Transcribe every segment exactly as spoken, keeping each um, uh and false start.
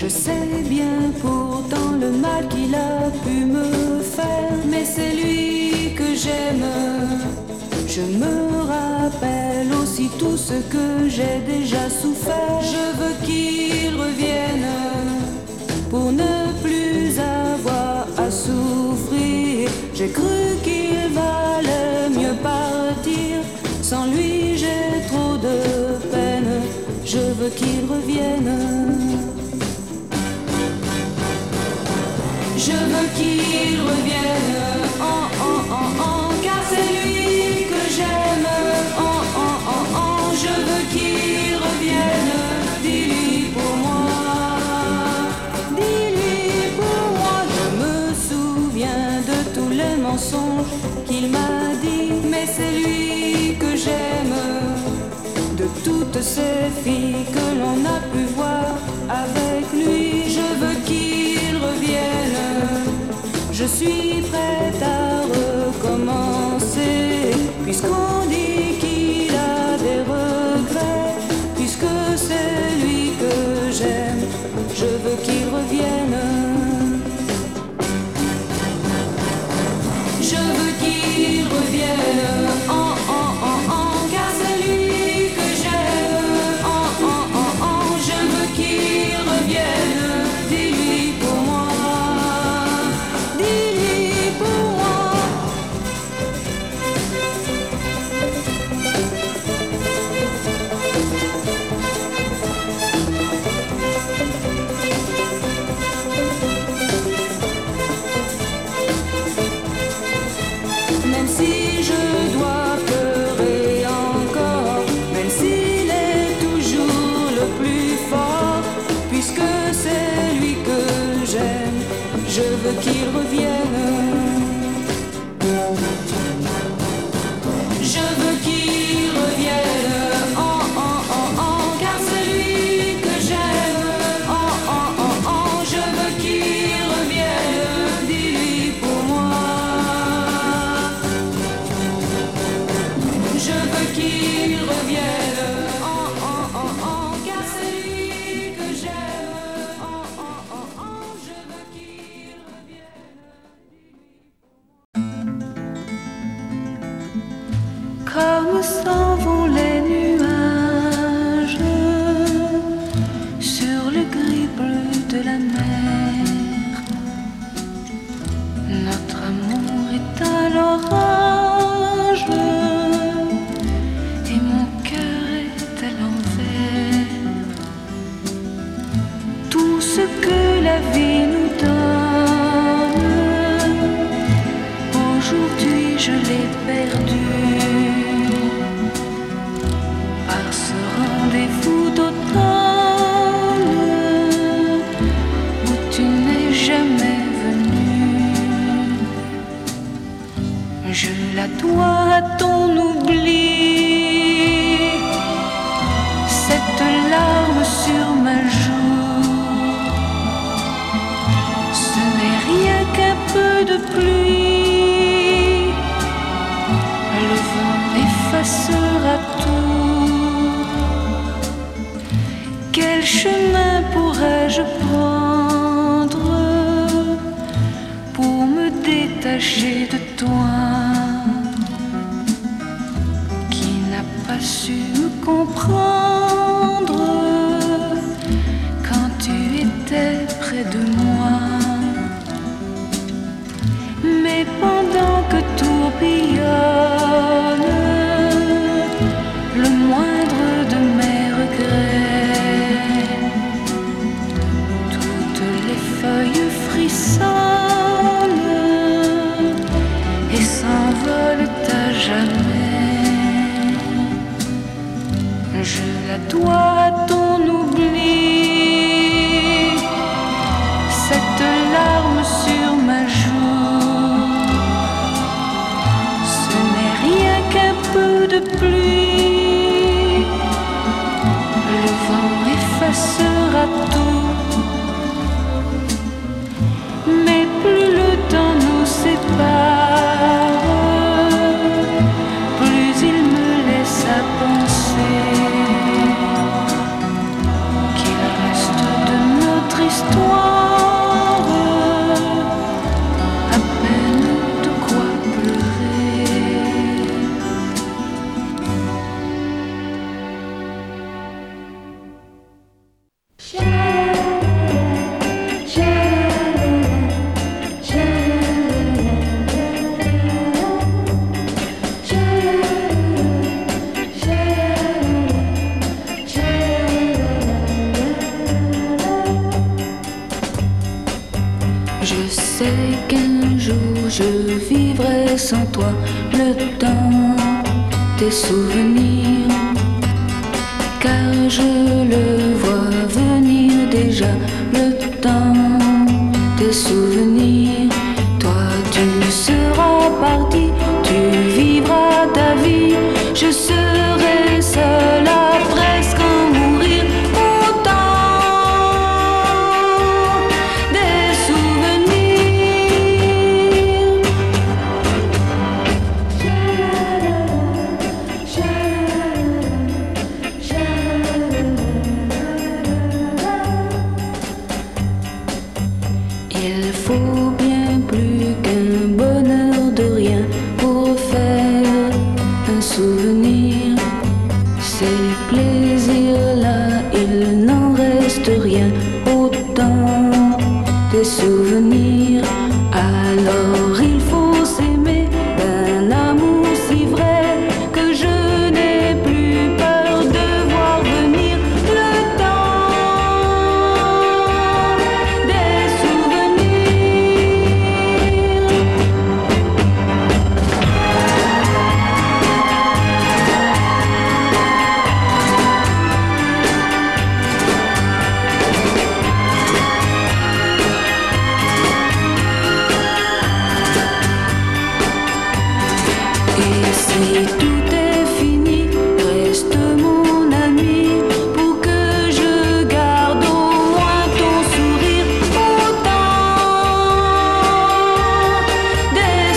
Je sais bien pourtant le mal qu'il a pu me faire, mais c'est lui que j'aime. Je me rappelle aussi tout ce que j'ai déjà souffert. Je veux qu'il revienne pour ne plus avoir à souffrir. J'ai cru qu'il valait mieux partir. Sans lui j'ai trop de peine. Je veux qu'il revienne. Je veux qu'il revienne. Oh, oh, oh, oh, car c'est lui que j'aime. Oh, oh, oh, oh, je veux qu'il revienne. Dis-lui pour moi. Dis-lui pour moi. Je me souviens de tous les mensonges qu'il m'a dit, mais c'est lui que j'aime. De toutes ces filles que l'on a pu voir avec lui, je veux qu'il revienne. Je suis prête à recommencer, puisqu'on dit qu'il a des regrets, puisque c'est lui que j'aime, je veux qu'il revienne. Je veux qu'il revienne. Oh, oh, oh, oh, car c'est lui que j'aime. Oh, oh, oh, oh, je veux qu'il revienne. Dis-lui pour moi. Dis-lui pour moi. Même si je dois pleurer encore, même s'il est toujours le plus fort, puisque c'est lui que j'aime, je veux qu'il revienne. Je veux qu'il revienne. Oh, oh, oh, oh, car c'est lui que j'aime. Oh, oh, oh, oh, je veux qu'il revienne. Dis-lui pour moi. Je veux qu'il revienne. Oh, oh, oh, oh, car c'est lui que j'aime. Oh, oh, oh, oh, je veux qu'il revienne. Comme s'en vont les nuages sur le gris bleu de la mer, notre amour est à l'orage et mon cœur est à l'envers. Tout ce que la vie nous donne, aujourd'hui je l'ai perdu. Par ce rendez-vous d'automne où tu n'es jamais venu, je la dois à ton oubli, cette larme sur ma joue. Ce n'est rien qu'un peu de pluie, le vent effacera tout. Quel chemin pourrais-je prendre pour me détacher de toi, qui n'a pas su me comprendre quand tu étais près de moi. Mais pendant que tourbillonne le moindre de mes regrets, toutes les feuilles frissonnent et s'envolent à jamais. Je la dois à ton oubli, cette larme sur ma joue. Ce n'est rien qu'un peu de pluie, le vent effacera tout. Mais plus le temps nous sépare, plus il me laisse à penser qu'il reste de notre histoire serait sans toi le temps des souvenirs, car je le vois venir déjà, le temps des souvenirs. Toi tu seras parti, tu vivras ta vie, je serai seule à presque en mourir. Souvenirs, alors il faut s'aimer d'un amour si vrai que je n'ai plus peur de voir venir le temps des si tout est fini, reste mon ami pour que je garde au moins ton sourire, autant des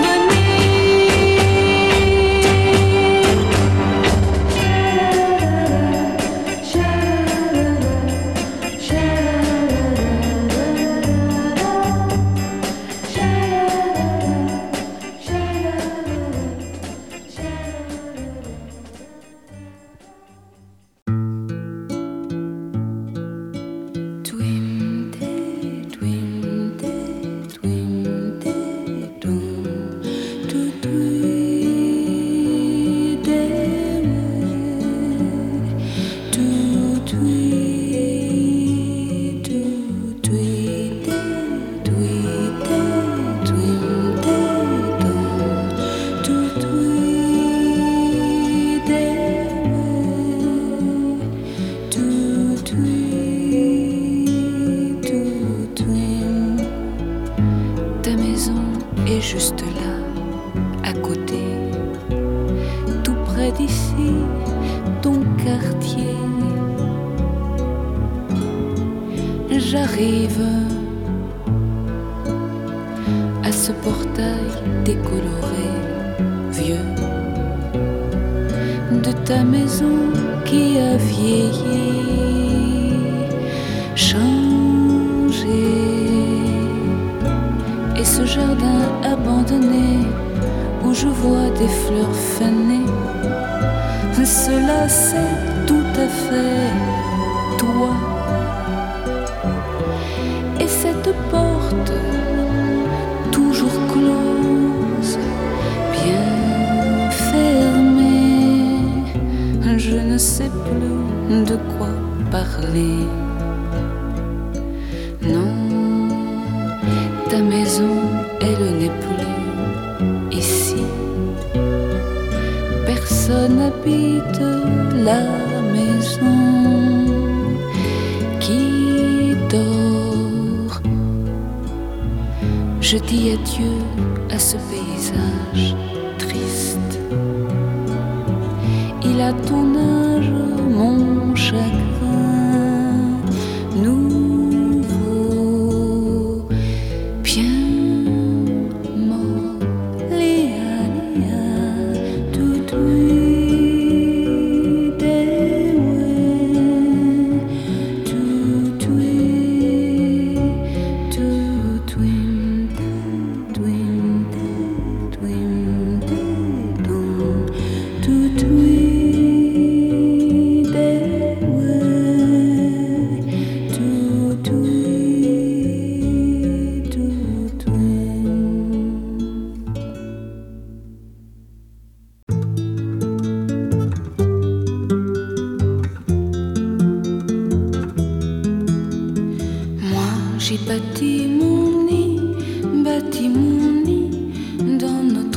juste là, à côté, tout près d'ici, ton quartier. J'arrive à ce portail décoloré, vieux, de ta maison qui a vieilli, changé. Et ce jardin abandonné où je vois des fleurs fanées, cela c'est tout à fait toi. Et cette porte toujours close, bien fermée, je ne sais plus de quoi parler. Non, ta maison, elle n'est plus ici. Personne n'habite la maison qui dort. Je dis adieu à ce paysage triste. Il a ton âge, mon chagrin nouveau, bien mort, lia, lia, tout oui, des ouais, tout oui, tout oui, tout oui, tout oui, tout oui. J'ai bâti mon nid, bâti mon nid dans notre